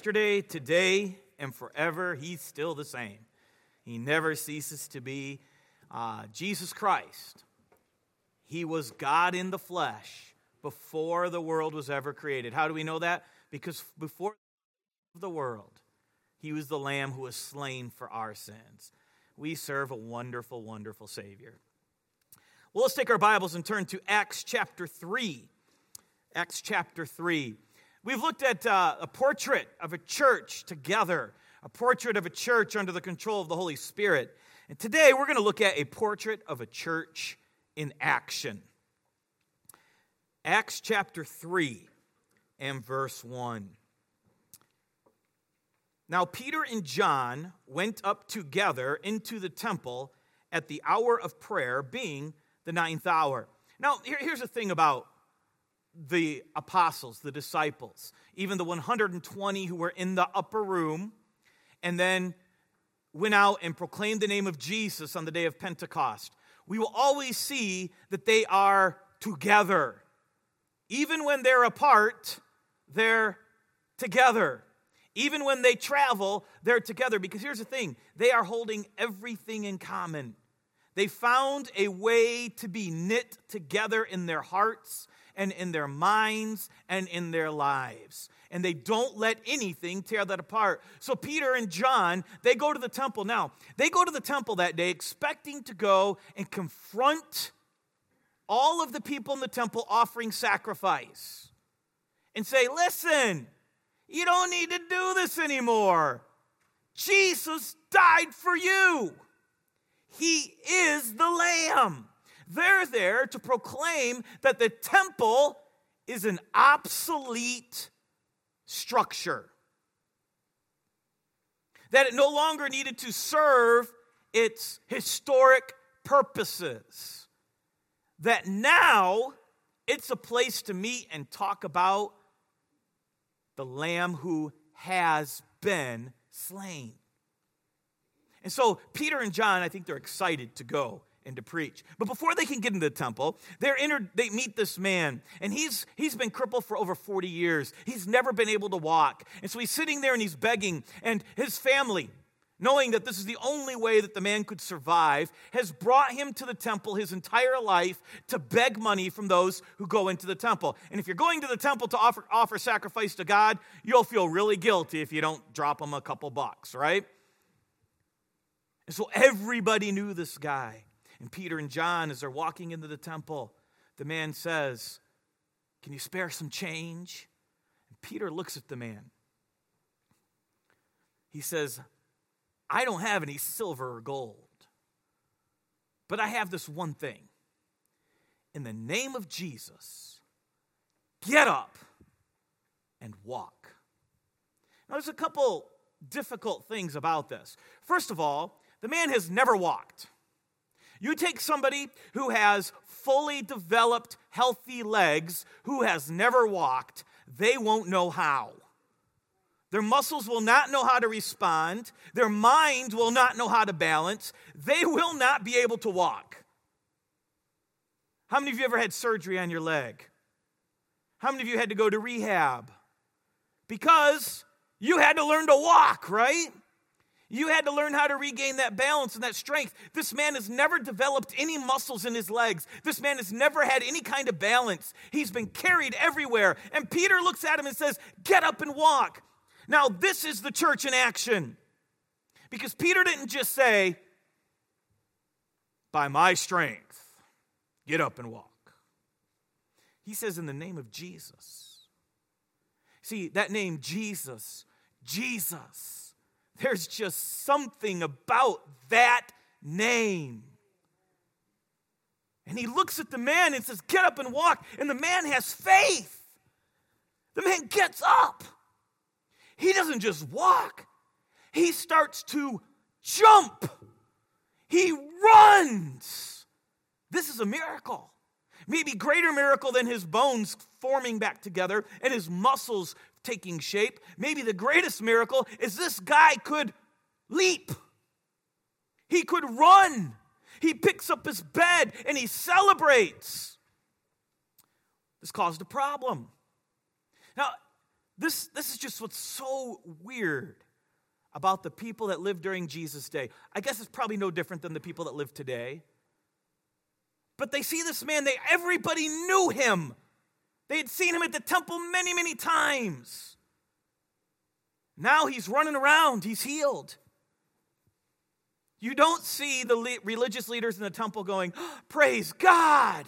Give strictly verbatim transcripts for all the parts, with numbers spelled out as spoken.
yesterday, today, and forever. He's still the same. He never ceases to be. Uh, Jesus Christ, he was God in the flesh before the world was ever created. How do we know that? Because before the world, he was the Lamb who was slain for our sins. We serve a wonderful, wonderful Savior. Well, let's take our Bibles and turn to Acts chapter three. Acts chapter three. We've looked at uh, a portrait of a church together, a portrait of a church under the control of the Holy Spirit. And today we're going to look at a portrait of a church in action. Acts chapter three and verse one. Now Peter and John went up together into the temple at the hour of prayer, being the ninth hour. Now, here, here's the thing about the apostles, the disciples, even the one hundred twenty who were in the upper room and then went out and proclaimed the name of Jesus on the day of Pentecost. We will always see that they are together. Even when they're apart, they're together. Even when they travel, they're together. Because here's the thing, they are holding everything in common. They found a way to be knit together in their hearts and in their minds and in their lives. And they don't let anything tear that apart. So Peter and John, they go to the temple. Now, they go to the temple that day expecting to go and confront all of the people in the temple offering sacrifice and say, listen, you don't need to do this anymore. Jesus died for you. He is the Lamb. They're there to proclaim that the temple is an obsolete structure. That it no longer needed to serve its historic purposes. That now it's a place to meet and talk about the Lamb who has been slain. And so Peter and John, I think they're excited to go and to preach. But before they can get into the temple, they're entered, they meet this man. And he's he's been crippled for over forty years. He's never been able to walk. And so he's sitting there and he's begging. And his family, knowing that this is the only way that the man could survive, has brought him to the temple his entire life to beg money from those who go into the temple. And if you're going to the temple to offer, offer sacrifice to God, you'll feel really guilty if you don't drop him a couple bucks, right? And so everybody knew this guy. And Peter and John, as they're walking into the temple, the man says, can you spare some change? And Peter looks at the man. He says, I don't have any silver or gold, but I have this one thing. In the name of Jesus, get up and walk. Now, there's a couple difficult things about this. First of all, the man has never walked. You take somebody who has fully developed, healthy legs, who has never walked, they won't know how. Their muscles will not know how to respond. Their mind will not know how to balance. They will not be able to walk. How many of you ever had surgery on your leg? How many of you had to go to rehab? Because you had to learn to walk, right? You had to learn how to regain that balance and that strength. This man has never developed any muscles in his legs. This man has never had any kind of balance. He's been carried everywhere. And Peter looks at him and says, get up and walk. Now, this is the church in action. Because Peter didn't just say, by my strength, get up and walk. He says, in the name of Jesus. See, that name, Jesus, Jesus. There's just something about that name. And he looks at the man and says, get up and walk. And the man has faith. The man gets up. He doesn't just walk. He starts to jump. He runs. This is a miracle. Maybe greater miracle than his bones forming back together and his muscles taking shape. Maybe the greatest miracle is this guy could leap. He could run. He picks up his bed and he celebrates. This caused a problem. Now, This, this is just what's so weird about the people that lived during Jesus' day. I guess it's probably no different than the people that live today. But they see this man, they everybody knew him. They had seen him at the temple many, many times. Now he's running around, he's healed. You don't see the le- religious leaders in the temple going, oh, praise God.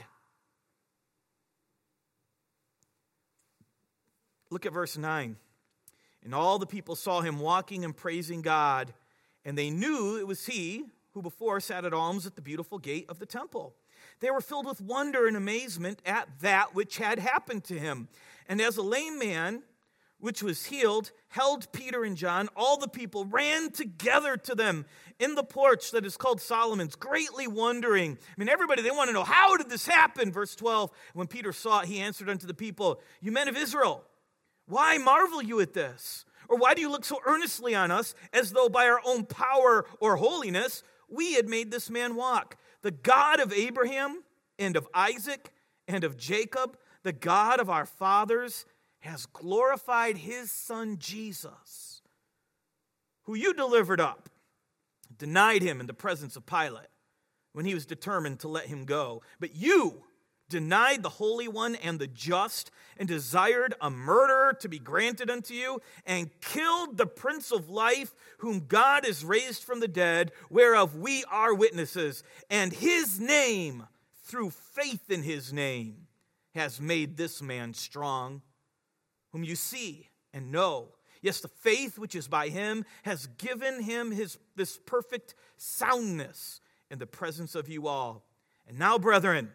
Look at verse nine. And all the people saw him walking and praising God, and they knew it was he who before sat at alms at the beautiful gate of the temple. They were filled with wonder and amazement at that which had happened to him. And as a lame man, which was healed, held Peter and John, all the people ran together to them in the porch that is called Solomon's, greatly wondering. I mean, everybody, they want to know, how did this happen? Verse twelve, when Peter saw it, he answered unto the people, you men of Israel, why marvel you at this? Or why do you look so earnestly on us, as though by our own power or holiness we had made this man walk? The God of Abraham and of Isaac and of Jacob, the God of our fathers, has glorified his son Jesus, who you delivered up, denied him in the presence of Pilate when he was determined to let him go. But you denied the Holy One and the just, and desired a murderer to be granted unto you, and killed the Prince of Life, whom God has raised from the dead, whereof we are witnesses. And his name, through faith in his name, has made this man strong, whom you see and know. Yes, the faith which is by him has given him his this perfect soundness in the presence of you all. And now, brethren,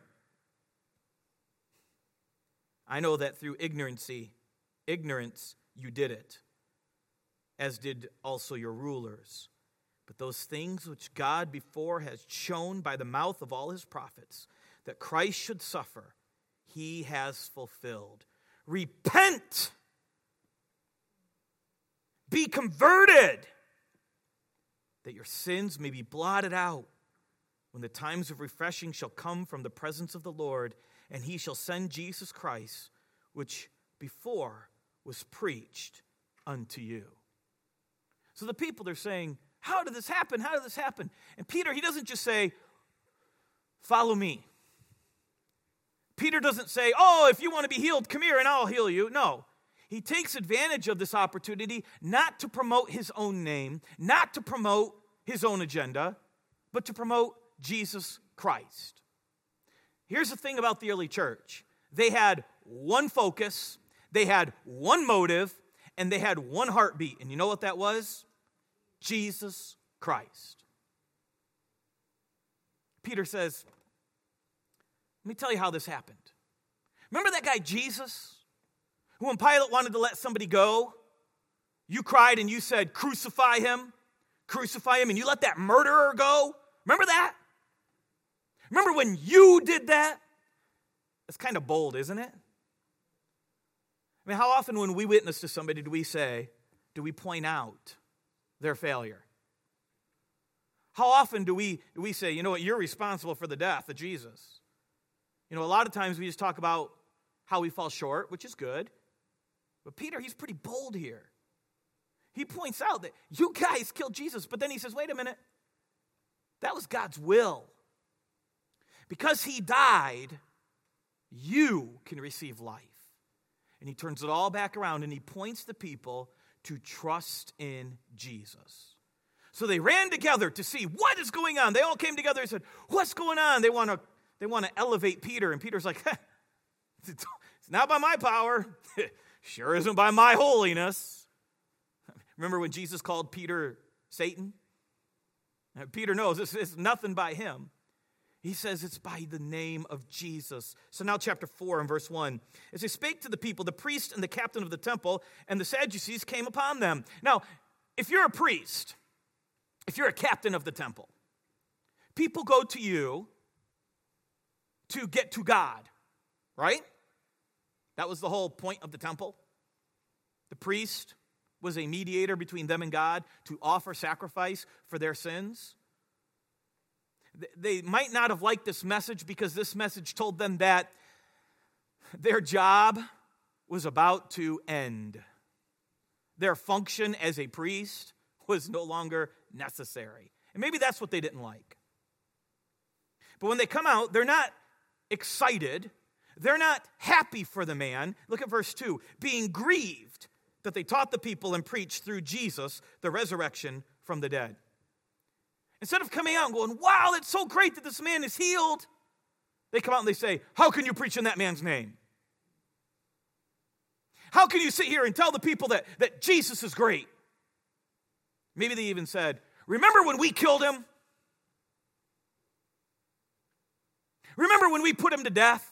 I know that through ignorancy, ignorance, you did it, as did also your rulers. But those things which God before has shown by the mouth of all his prophets, that Christ should suffer, he has fulfilled. Repent! Be converted, that your sins may be blotted out, when the times of refreshing shall come from the presence of the Lord, and he shall send Jesus Christ, which before was preached unto you. So the people, they're saying, how did this happen? How did this happen? And Peter, he doesn't just say, follow me. Peter doesn't say, oh, if you want to be healed, come here and I'll heal you. No. He takes advantage of this opportunity not to promote his own name, not to promote his own agenda, but to promote Jesus Christ. Here's the thing about the early church. They had one focus, they had one motive, and they had one heartbeat. And you know what that was? Jesus Christ. Peter says, let me tell you how this happened. Remember that guy Jesus, who when Pilate wanted to let somebody go, you cried and you said, crucify him, crucify him, and you let that murderer go? Remember that? Remember when you did that? It's kind of bold, isn't it? I mean, how often when we witness to somebody do we say, do we point out their failure? How often do we, do we say, you know what, you're responsible for the death of Jesus? You know, a lot of times we just talk about how we fall short, which is good. But Peter, he's pretty bold here. He points out that you guys killed Jesus, but then he says, wait a minute, that was God's will. Because he died, you can receive life. And he turns it all back around and he points the people to trust in Jesus. So they ran together to see what is going on. They all came together and said, what's going on? They want to they want to elevate Peter. And Peter's like, it's not by my power. Sure isn't by my holiness. Remember when Jesus called Peter Satan? Peter knows this is nothing by him. He says it's by the name of Jesus. So now chapter four and verse one. As they spake to the people, the priest and the captain of the temple and the Sadducees came upon them. Now, if you're a priest, if you're a captain of the temple, people go to you to get to God, right? That was the whole point of the temple. The priest was a mediator between them and God to offer sacrifice for their sins. They might not have liked this message because this message told them that their job was about to end. their function as a priest was no longer necessary. And maybe that's what they didn't like. But when they come out, they're not excited. They're not happy for the man. Look at verse two. Being grieved that they taught the people and preached through Jesus the resurrection from the dead. Instead of coming out and going, wow, it's so great that this man is healed, they come out and they say, how can you preach in that man's name? How can you sit here and tell the people that, that Jesus is great? Maybe they even said, remember when we killed him? Remember when we put him to death?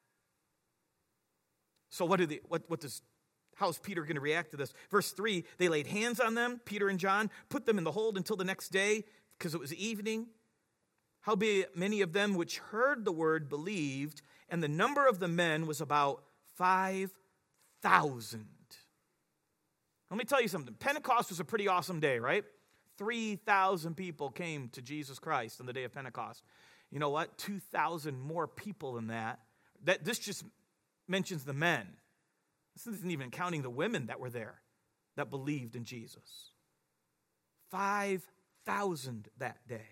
So what do they, what, what does, how's Peter going to react to this? Verse three, they laid hands on them, Peter and John, put them in the hold until the next day, because it was evening. Howbeit many of them which heard the word believed, and the number of the men was about five thousand. Let me tell you something. Pentecost was a pretty awesome day, right? three thousand people came to Jesus Christ on the day of Pentecost. You know what? two thousand more people than that. That this just mentions the men. This isn't even counting the women that were there that believed in Jesus. five thousand that day.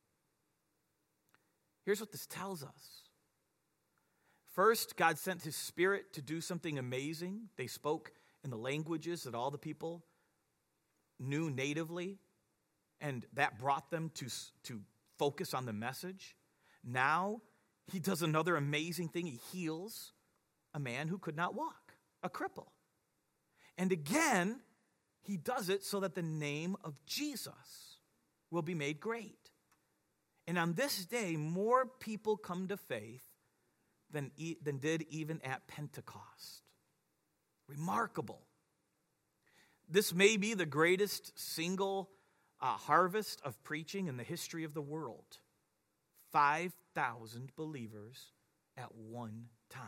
Here's what this tells us. First, God sent his Spirit to do something amazing. They spoke in the languages that all the people knew natively, and that brought them to, to focus on the message. Now, he does another amazing thing. He heals a man who could not walk, a cripple. And again, he does it so that the name of Jesus will be made great. And on this day, more people come to faith than, than did even at Pentecost. Remarkable. This may be the greatest single uh, harvest of preaching in the history of the world. five thousand believers at one time.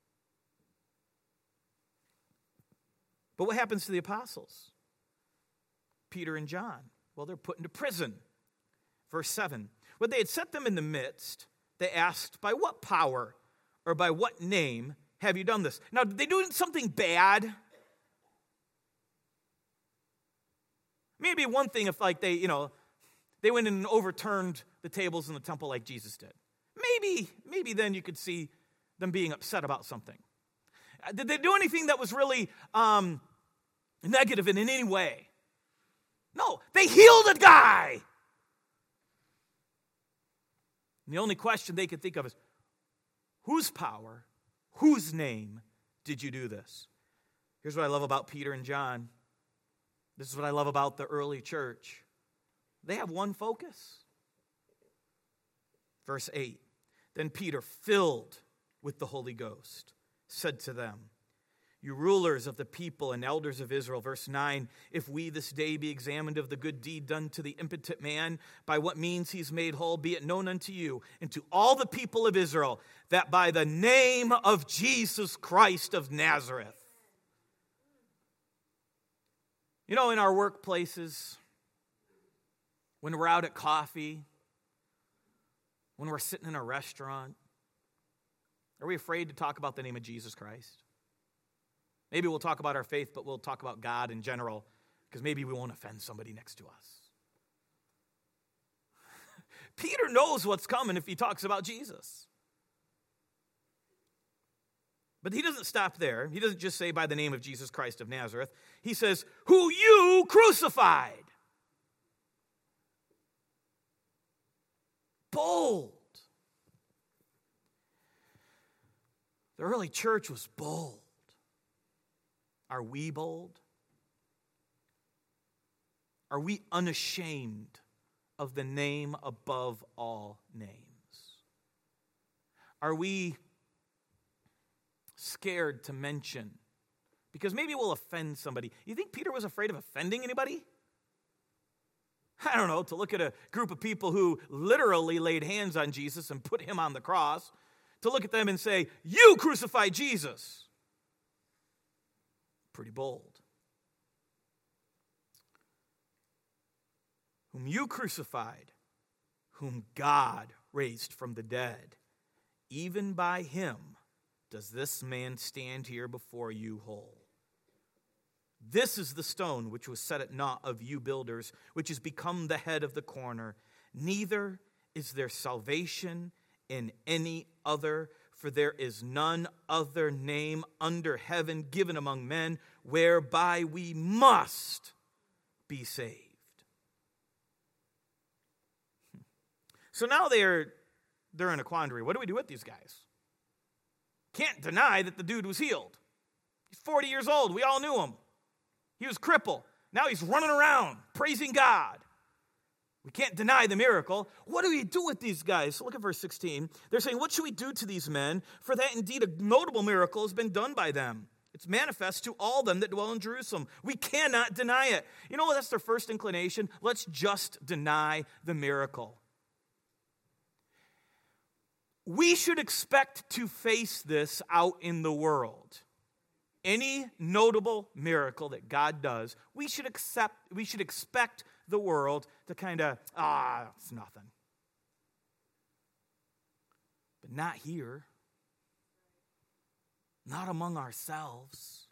But what happens to the apostles? Peter and John, well, they're put into prison. Verse seven, when they had set them in the midst, they asked, by what power or by what name have you done this? Now, did they do something bad? Maybe one thing if like they, you know, they went and overturned the tables in the temple like Jesus did. Maybe, maybe then you could see them being upset about something. Did they do anything that was really um, negative in any way? No, they healed a guy. And the only question they could think of is, whose power, whose name did you do this? Here's what I love about Peter and John. This is what I love about the early church. They have one focus. Verse eight, then Peter, filled with the Holy Ghost, said to them, you rulers of the people and elders of Israel, verse nine, if we this day be examined of the good deed done to the impotent man, by what means he's made whole, be it known unto you and to all the people of Israel, that by the name of Jesus Christ of Nazareth. You know, in our workplaces, when we're out at coffee, when we're sitting in a restaurant, are we afraid to talk about the name of Jesus Christ? Maybe we'll talk about our faith, but we'll talk about God in general, because maybe we won't offend somebody next to us. Peter knows what's coming if he talks about Jesus. But he doesn't stop there. He doesn't just say by the name of Jesus Christ of Nazareth. He says, who you crucified. Bold. The early church was bold. Are we bold? Are we unashamed of the name above all names? Are we scared to mention? Because maybe we'll offend somebody. You think Peter was afraid of offending anybody? I don't know, to look at a group of people who literally laid hands on Jesus and put him on the cross, to look at them and say, you crucified Jesus. Pretty bold. Whom you crucified, whom God raised from the dead, even by him does this man stand here before you whole. This is the stone which was set at naught of you builders, which has become the head of the corner. Neither is there salvation in any other, for there is none other name under heaven given among men whereby we must be saved. So now they're they're in a quandary. What do we do with these guys? Can't deny that the dude was healed. He's forty years old. We all knew him. He was crippled. Now he's running around praising God. We can't deny the miracle. What do we do with these guys? So look at verse sixteen. They're saying, what should we do to these men? For that indeed a notable miracle has been done by them. It's manifest to all them that dwell in Jerusalem. We cannot deny it. You know what? That's their first inclination. Let's just deny the miracle. We should expect to face this out in the world. Any notable miracle that God does, we should accept, we should expect the world to kind of, ah, it's nothing. But not here. Not among ourselves.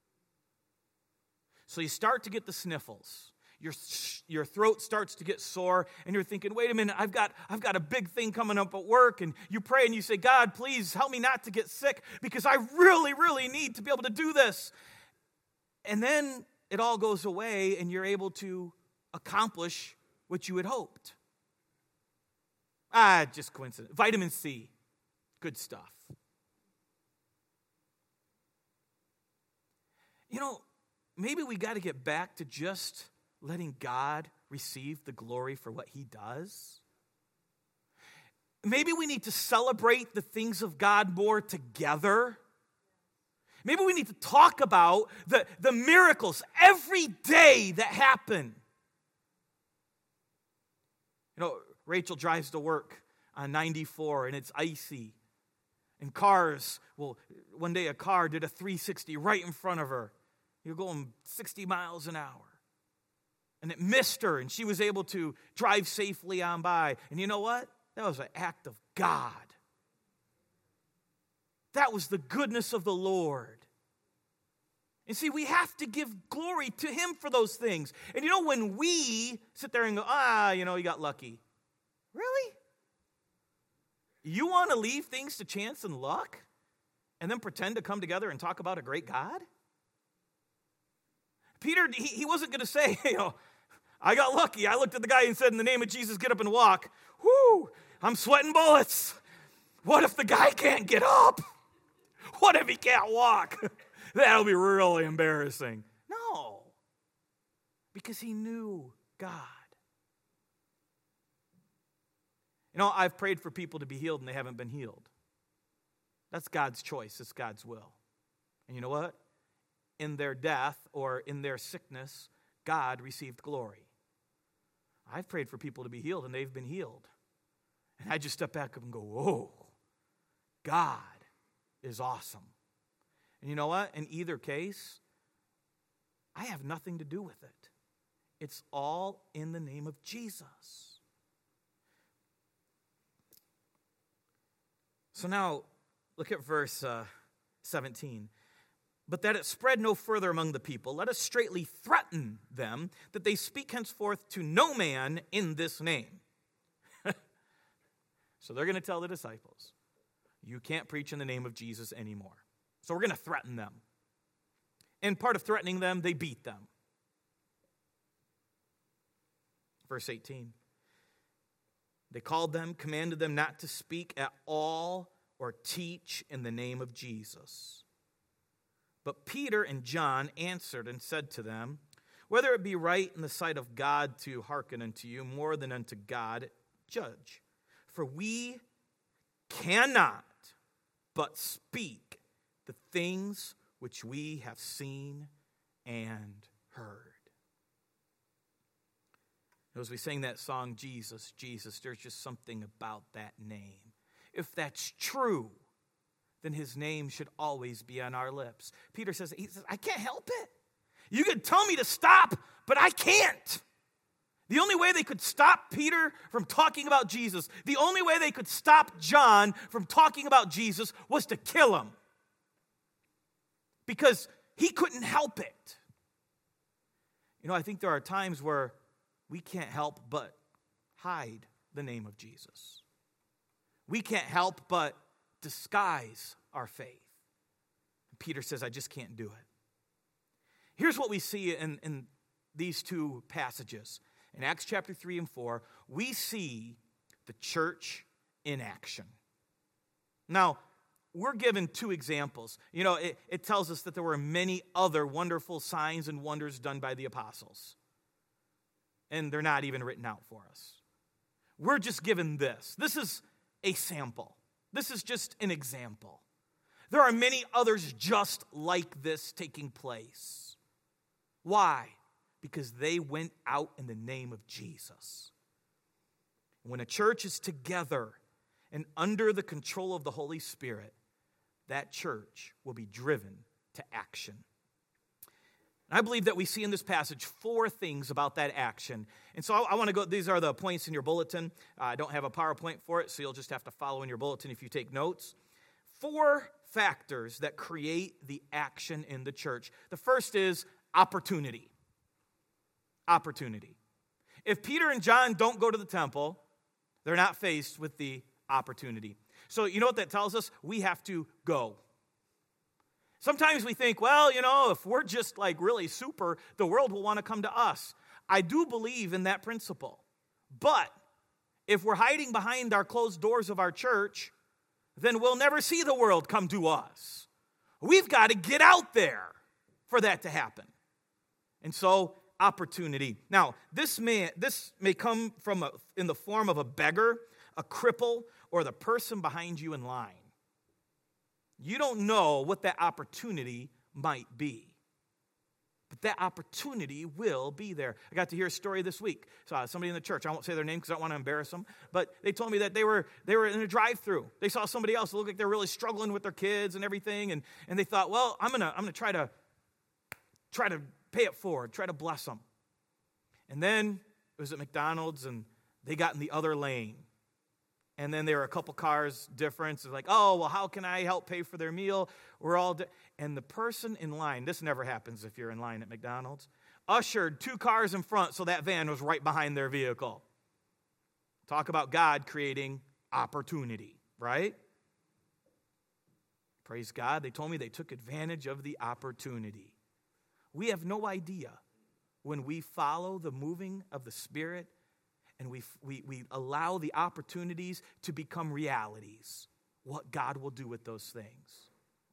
So you start to get the sniffles. Your, your throat starts to get sore, and you're thinking, wait a minute, I've got, I've got a big thing coming up at work, and you pray and you say, God, please help me not to get sick, because I really, really need to be able to do this. And then it all goes away, and you're able to accomplish what you had hoped. Ah, just coincidence. Vitamin C, good stuff. You know, maybe we got to get back to just letting God receive the glory for what he does. Maybe we need to celebrate the things of God more together. Maybe we need to talk about the, the miracles every day that happen. You know, Rachel drives to work on ninety-four and it's icy. And cars, well, one day a car did a three sixty right in front of her. You're going sixty miles an hour. And it missed her, and she was able to drive safely on by. And you know what? That was an act of God. That was the goodness of the Lord. And see, we have to give glory to him for those things. And you know, when we sit there and go, ah, you know, you got lucky. Really? You want to leave things to chance and luck and then pretend to come together and talk about a great God? Peter, he, he wasn't going to say, you know, I got lucky. I looked at the guy and said, in the name of Jesus, get up and walk. Whoo, I'm sweating bullets. What if the guy can't get up? What if he can't walk? That'll be really embarrassing. No, because he knew God. You know, I've prayed for people to be healed and they haven't been healed. That's God's choice. It's God's will. And you know what? In their death or in their sickness, God received glory. I've prayed for people to be healed and they've been healed. And I just step back and go, whoa, God is awesome. And you know what? In either case, I have nothing to do with it. It's all in the name of Jesus. So now, look at verse uh, seventeen. But that it spread no further among the people, let us straightly threaten them that they speak henceforth to no man in this name. So they're going to tell the disciples, you can't preach in the name of Jesus anymore. So we're going to threaten them. And part of threatening them, they beat them. Verse eighteen. They called them, commanded them not to speak at all or teach in the name of Jesus. But Peter and John answered and said to them, whether it be right in the sight of God to hearken unto you more than unto God, judge. For we cannot but speak the things which we have seen and heard. As we sing that song, Jesus, Jesus, there's just something about that name. If that's true, then his name should always be on our lips. Peter says, he says, I can't help it. You can tell me to stop, but I can't. The only way they could stop Peter from talking about Jesus, the only way they could stop John from talking about Jesus was to kill him. Because he couldn't help it. You know, I think there are times where we can't help but hide the name of Jesus. We can't help but disguise our faith. Peter says, I just can't do it. Here's what we see in, in these two passages. In Acts chapter three and four, we see the church in action. Now, we're given two examples. You know, it, it tells us that there were many other wonderful signs and wonders done by the apostles. And they're not even written out for us. We're just given this. This is a sample. This is just an example. There are many others just like this taking place. Why? Because they went out in the name of Jesus. When a church is together and under the control of the Holy Spirit, that church will be driven to action. And I believe that we see in this passage four things about that action. And so I, I want to go, these are the points in your bulletin. Uh, I don't have a PowerPoint for it, so you'll just have to follow in your bulletin if you take notes. Four factors that create the action in the church. The first is opportunity. Opportunity. If Peter and John don't go to the temple, they're not faced with the opportunity. So you know what that tells us? We have to go. Sometimes we think, well, you know, if we're just like really super, the world will want to come to us. I do believe in that principle. But if we're hiding behind our closed doors of our church, then we'll never see the world come to us. We've got to get out there for that to happen. And so, opportunity. Now, this may, this may come from a, in the form of a beggar, a cripple, or the person behind you in line. You don't know what that opportunity might be. But that opportunity will be there. I got to hear a story this week. So uh, somebody in the church, I won't say their name because I don't want to embarrass them, but they told me that they were they were in a drive-through. They saw somebody else that looked like they're really struggling with their kids and everything, and, and they thought, well, I'm gonna I'm gonna try to try to pay it forward, try to bless them. And then it was at McDonald's, and they got in the other lane. And then there were a couple cars difference. It's like, oh, well, how can I help pay for their meal? We're all, di-. And the person in line, this never happens if you're in line at McDonald's, ushered two cars in front so that van was right behind their vehicle. Talk about God creating opportunity, right? Praise God. They told me they took advantage of the opportunity. We have no idea when we follow the moving of the Spirit and we, we, we allow the opportunities to become realities, what God will do with those things.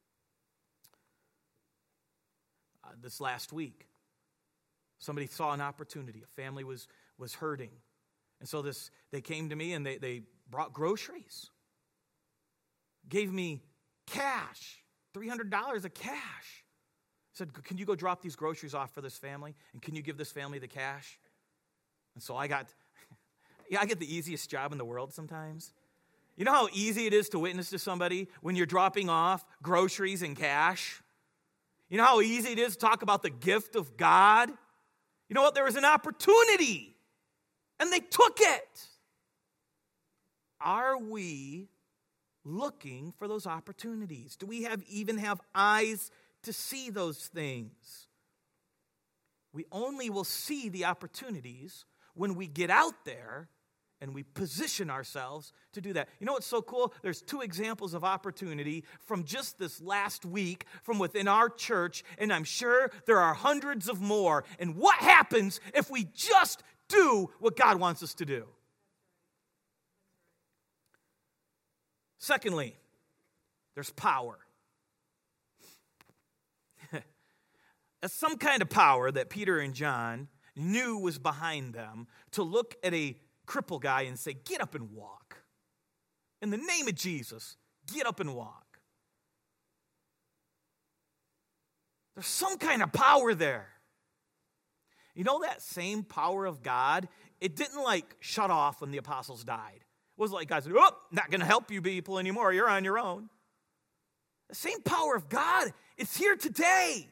Uh, this last week, somebody saw an opportunity. A family was, was hurting. And so this they came to me and they, they brought groceries. Gave me cash, three hundred dollars of cash. Said, can you go drop these groceries off for this family? And can you give this family the cash? And so I got, yeah, I get the easiest job in the world sometimes. You know how easy it is to witness to somebody when you're dropping off groceries and cash? You know how easy it is to talk about the gift of God? You know what? There was an opportunity, and they took it. Are we looking for those opportunities? Do we have even have eyes to see those things? We only will see the opportunities when we get out there and we position ourselves to do that. You know what's so cool? There's two examples of opportunity from just this last week from within our church, and I'm sure there are hundreds of more. And what happens if we just do what God wants us to do? Secondly, there's power. That's some kind of power that Peter and John knew was behind them to look at a crippled guy and say, get up and walk. In the name of Jesus, get up and walk. There's some kind of power there. You know that same power of God, it didn't like shut off when the apostles died. It wasn't like God said, oh, not going to help you people anymore. You're on your own. The same power of God, it's here today.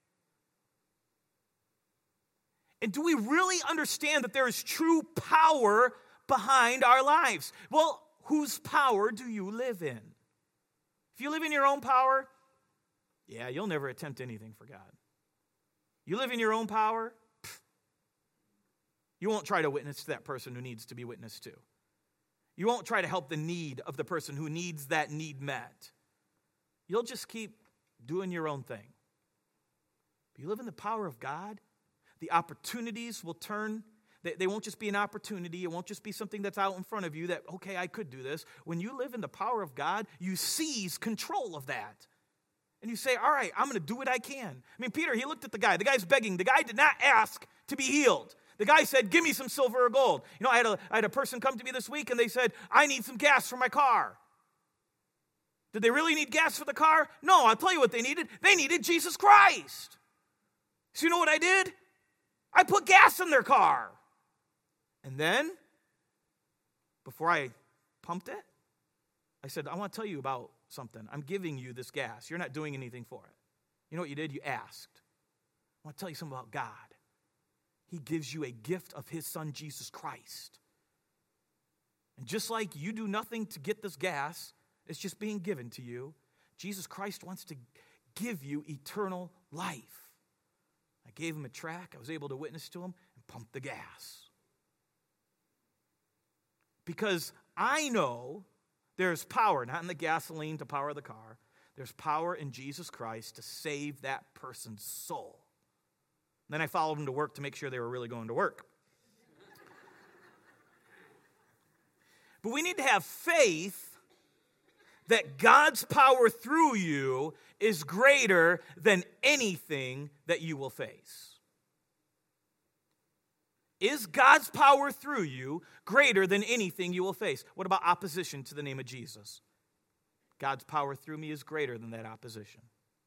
And do we really understand that there is true power behind our lives? Well, whose power do you live in? If you live in your own power, yeah, you'll never attempt anything for God. You live in your own power, You won't try to witness to that person who needs to be witnessed to. You won't try to help the need of the person who needs that need met. You'll just keep doing your own thing. If you live in the power of God, the opportunities will turn. They, they won't just be an opportunity. It won't just be something that's out in front of you that, okay, I could do this. When you live in the power of God, you seize control of that. And you say, all right, I'm going to do what I can. I mean, Peter, he looked at the guy. The guy's begging. The guy did not ask to be healed. The guy said, give me some silver or gold. You know, I had a, I had a person come to me this week and they said, I need some gas for my car. Did they really need gas for the car? No, I'll tell you what they needed. They needed Jesus Christ. So you know what I did? I put gas in their car. And then, before I pumped it, I said, I want to tell you about something. I'm giving you this gas. You're not doing anything for it. You know what you did? You asked. I want to tell you something about God. He gives you a gift of his son, Jesus Christ. And just like you do nothing to get this gas, it's just being given to you, Jesus Christ wants to give you eternal life. I gave him a track. I was able to witness to him and pump the gas. Because I know there's power, not in the gasoline to power the car. There's power in Jesus Christ to save that person's soul. Then I followed them to work to make sure they were really going to work. But we need to have faith that God's power through you is greater than anything that you will face. Is God's power through you greater than anything you will face? What about opposition to the name of Jesus? God's power through me is greater than that opposition.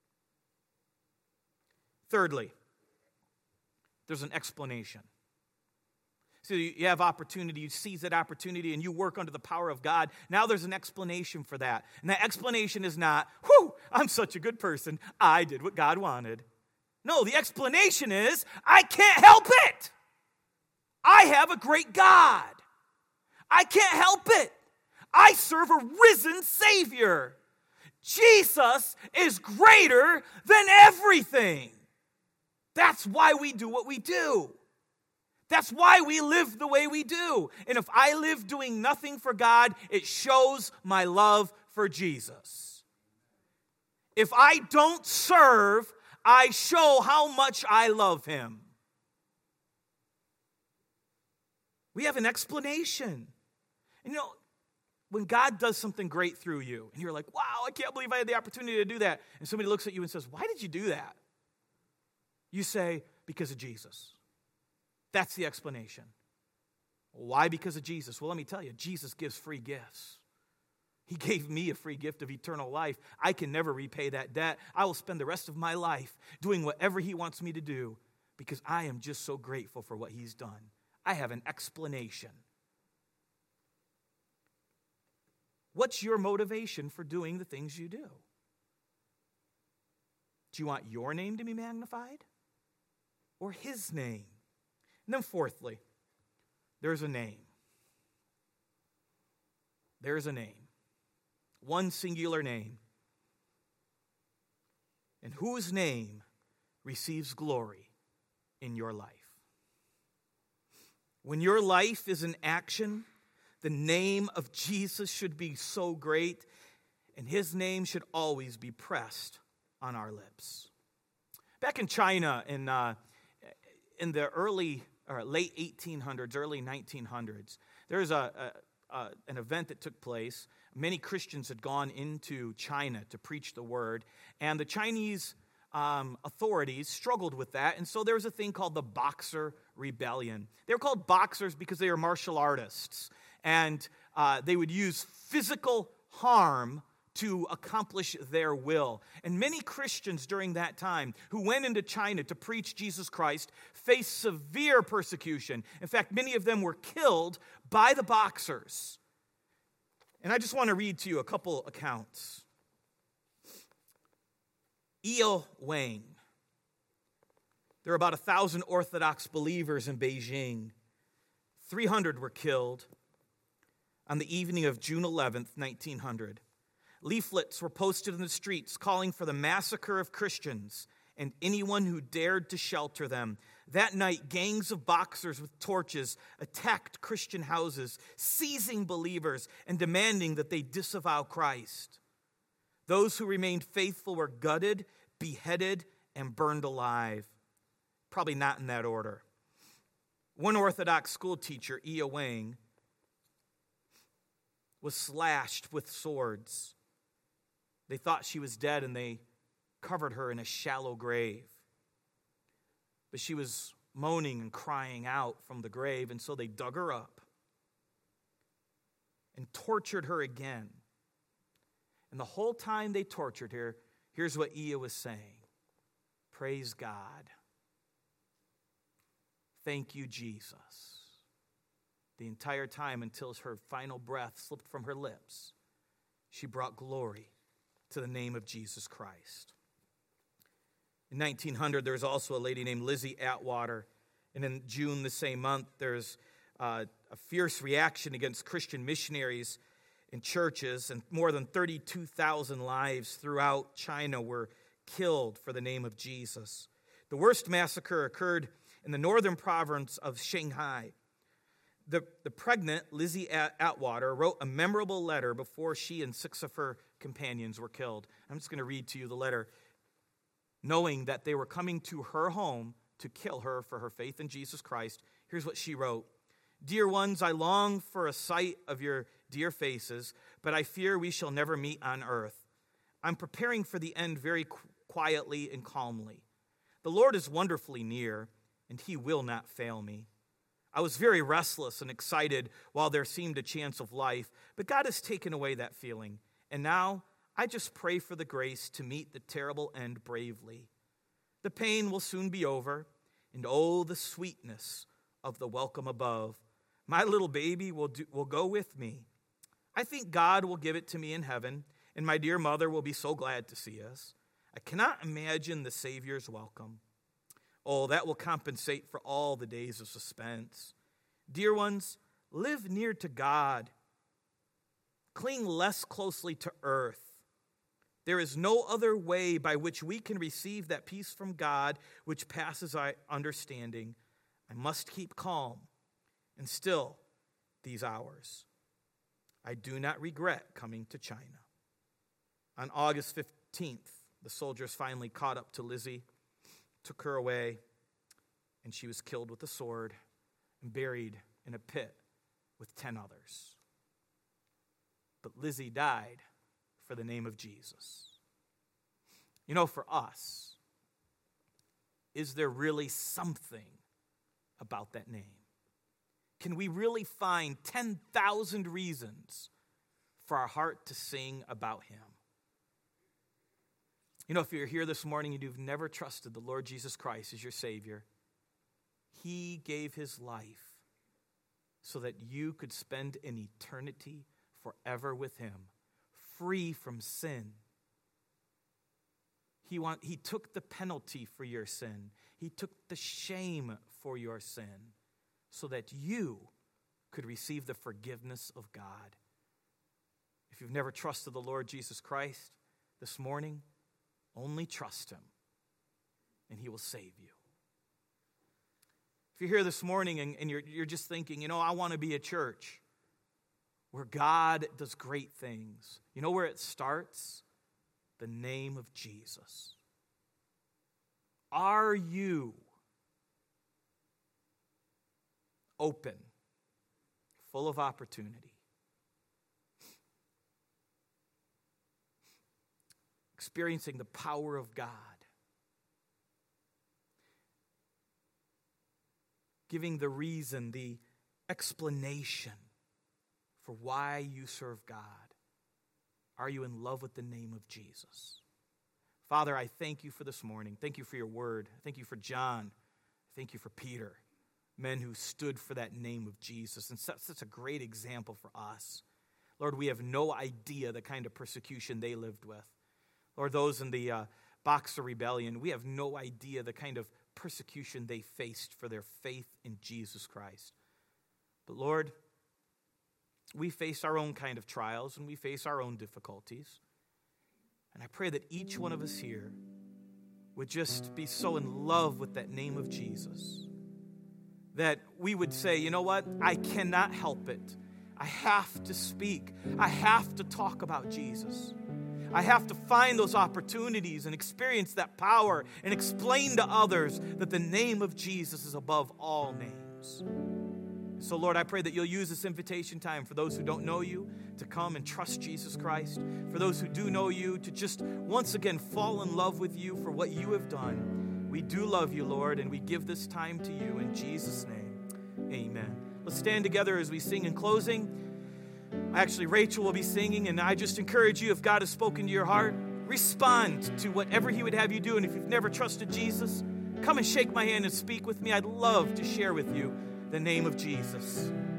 Thirdly, there's an explanation. So you have opportunity, you seize that opportunity, and you work under the power of God. Now there's an explanation for that. And that explanation is not, whew, I'm such a good person. I did what God wanted. No, the explanation is, I can't help it. I have a great God. I can't help it. I serve a risen Savior. Jesus is greater than everything. That's why we do what we do. That's why we live the way we do. And if I live doing nothing for God, it shows my love for Jesus. If I don't serve, I show how much I love him. We have an explanation. And you know, when God does something great through you, and you're like, wow, I can't believe I had the opportunity to do that. And somebody looks at you and says, why did you do that? You say, because of Jesus. That's the explanation. Why because of Jesus? Well, let me tell you, Jesus gives free gifts. He gave me a free gift of eternal life. I can never repay that debt. I will spend the rest of my life doing whatever he wants me to do because I am just so grateful for what he's done. I have an explanation. What's your motivation for doing the things you do? Do you want your name to be magnified? Or his name? And then fourthly, there's a name. There's a name. One singular name. And whose name receives glory in your life. When your life is in action, the name of Jesus should be so great, and his name should always be pressed on our lips. Back in China, in uh, in the early or late eighteen hundreds, early nineteen hundreds, there's a, a, a an event that took place. Many Christians had gone into China to preach the word, and the Chinese um, authorities struggled with that, and so there was a thing called the Boxer Rebellion. They were called boxers because they were martial artists, and uh, they would use physical harm to accomplish their will. And many Christians during that time who went into China to preach Jesus Christ faced severe persecution. In fact, many of them were killed by the Boxers. And I just want to read to you a couple accounts. Eo Wang. There were about a thousand Orthodox believers in Beijing. three hundred were killed on the evening of June eleventh, nineteen hundred. Leaflets were posted in the streets calling for the massacre of Christians and anyone who dared to shelter them. That night, gangs of boxers with torches attacked Christian houses, seizing believers and demanding that they disavow Christ. Those who remained faithful were gutted, beheaded, and burned alive. Probably not in that order. One Orthodox school teacher, Ia Wang, was slashed with swords. They thought she was dead and they covered her in a shallow grave. But she was moaning and crying out from the grave, and so they dug her up and tortured her again. And the whole time they tortured her, here's what Ia was saying. Praise God. Thank you, Jesus. The entire time until her final breath slipped from her lips, she brought glory to the name of Jesus Christ. In nineteen hundred, there was also a lady named Lizzie Atwater. And in June the same month, there's uh, a fierce reaction against Christian missionaries in churches, and more than thirty-two thousand lives throughout China were killed for the name of Jesus. The worst massacre occurred in the northern province of Shanghai. The, the pregnant Lizzie Atwater wrote a memorable letter before she and six of her companions were killed. I'm just going to read to you the letter. Knowing that they were coming to her home to kill her for her faith in Jesus Christ, here's what she wrote. Dear ones, I long for a sight of your dear faces, but I fear we shall never meet on earth. I'm preparing for the end very quietly and calmly. The Lord is wonderfully near, and he will not fail me. I was very restless and excited while there seemed a chance of life, but God has taken away that feeling, and now I just pray for the grace to meet the terrible end bravely. The pain will soon be over, and oh, the sweetness of the welcome above. My little baby will, do, will go with me. I think God will give it to me in heaven, and my dear mother will be so glad to see us. I cannot imagine the Savior's welcome. Oh, that will compensate for all the days of suspense. Dear ones, live near to God. Cling less closely to earth. There is no other way by which we can receive that peace from God which passes our understanding. I must keep calm. And still, these hours, I do not regret coming to China. On August fifteenth, the soldiers finally caught up to Lizzie, took her away, and she was killed with a sword and buried in a pit with ten others. But Lizzie died for the name of Jesus. You know, for us, is there really something about that name? Can we really find ten thousand reasons for our heart to sing about him? You know, if you're here this morning and you've never trusted the Lord Jesus Christ as your Savior, he gave his life so that you could spend an eternity forever with him, free from sin. He, want, he took the penalty for your sin. He took the shame for your sin so that you could receive the forgiveness of God. If you've never trusted the Lord Jesus Christ this morning, only trust him, and he will save you. If you're here this morning and, and you're, you're just thinking, you know, I want to be a church where God does great things. You know where it starts? The name of Jesus. Are you open, full of opportunity, experiencing the power of God, giving the reason, the explanation for why you serve God? Are you in love with the name of Jesus? Father, I thank you for this morning. Thank you for your word. Thank you for John. Thank you for Peter, men who stood for that name of Jesus and set such a great example for us. Lord, we have no idea the kind of persecution they lived with. Lord, those in the uh, Boxer Rebellion, we have no idea the kind of persecution they faced for their faith in Jesus Christ. But Lord, we face our own kind of trials and we face our own difficulties. And I pray that each one of us here would just be so in love with that name of Jesus that we would say, you know what? I cannot help it. I have to speak. I have to talk about Jesus. I have to find those opportunities and experience that power and explain to others that the name of Jesus is above all names. So, Lord, I pray that you'll use this invitation time for those who don't know you to come and trust Jesus Christ. For those who do know you, to just once again fall in love with you for what you have done. We do love you, Lord, and we give this time to you in Jesus' name. Amen. Let's stand together as we sing in closing. Actually, Rachel will be singing, and I just encourage you, if God has spoken to your heart, respond to whatever he would have you do. And if you've never trusted Jesus, come and shake my hand and speak with me. I'd love to share with you the name of Jesus.